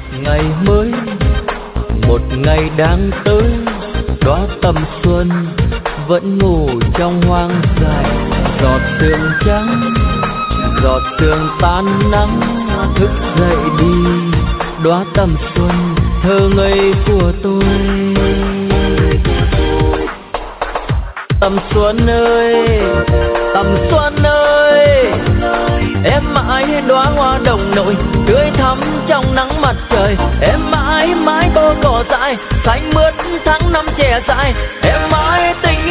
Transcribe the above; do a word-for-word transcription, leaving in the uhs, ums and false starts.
ngày mới, một ngày đang tới, đóa tầm xuân vẫn ngủ trong hoang dại. Giọt sương trắng, giọt sương tan nắng, thức dậy đi, đóa tầm xuân thơ ngây của tôi. Tầm xuân ơi, tầm xuân ơi, em mãi đóa hoa đồng nội tươi thắm trong nắng mặt trời. Em mãi mãi có cỏ dại xanh mướt tháng năm trẻ dại. Em mãi tình